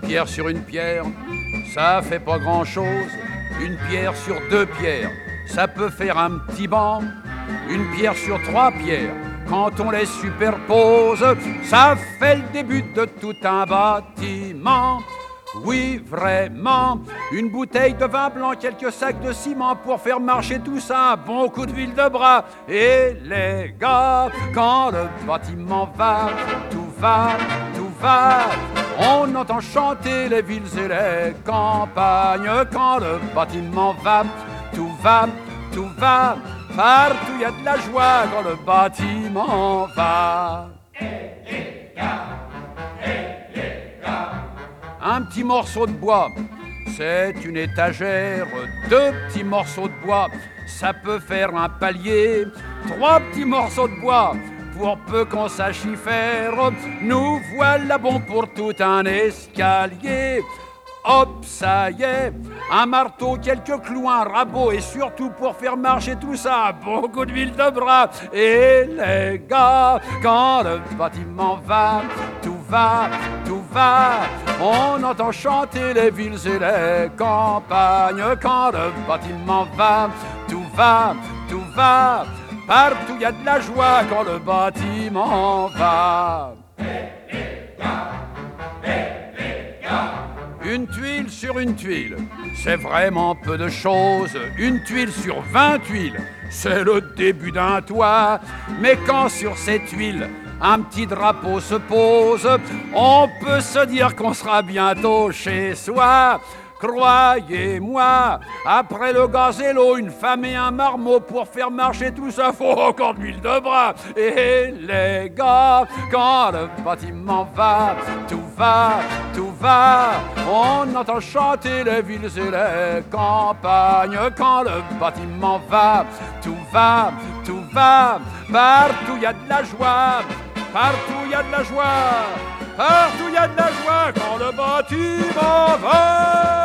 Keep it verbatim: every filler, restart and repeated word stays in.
pierre sur une pierre, ça fait pas grand-chose. Une pierre sur deux pierres, ça peut faire un petit banc. Une pierre sur trois pierres, quand on les superpose, ça fait le début de tout un bâtiment. Oui, vraiment, une bouteille de vin blanc, quelques sacs de ciment pour faire marcher tout ça, un bon coup de ville de bras. Et les gars, quand le bâtiment va, tout va, tout va. On entend chanter les villes et les campagnes. Quand le bâtiment va, tout va, tout va. Partout il y a de la joie quand le bâtiment va. Et les gars, et les gars. Un petit morceau de bois, c'est une étagère. Deux petits morceaux de bois, ça peut faire un palier. Trois petits morceaux de bois, pour peu qu'on sache y faire, nous voilà bons pour tout un escalier. Hop, ça y est, un marteau, quelques clous, un rabot, et surtout pour faire marcher tout ça, beaucoup de villes de bras. Et les gars, quand le bâtiment va, tout va, tout va. On entend chanter les villes et les campagnes. Quand le bâtiment va, tout va, tout va. Partout il y a de la joie quand le bâtiment va. Et les gars, et les gars. Une tuile sur une tuile, c'est vraiment peu de choses. Une tuile sur vingt tuiles, c'est le début d'un toit. Mais quand sur ces tuiles, un petit drapeau se pose, on peut se dire qu'on sera bientôt chez soi. Croyez-moi, après le gazello, une femme et un marmot pour faire marcher tout ça, faut encore de l'huile de bras. Et les gars, quand le bâtiment va, tout va, tout va. On entend chanter les villes et les campagnes. Quand le bâtiment va, tout va, tout va. Partout il y a de la joie, partout il y a de la joie, partout il y a de la joie quand le bâtiment va.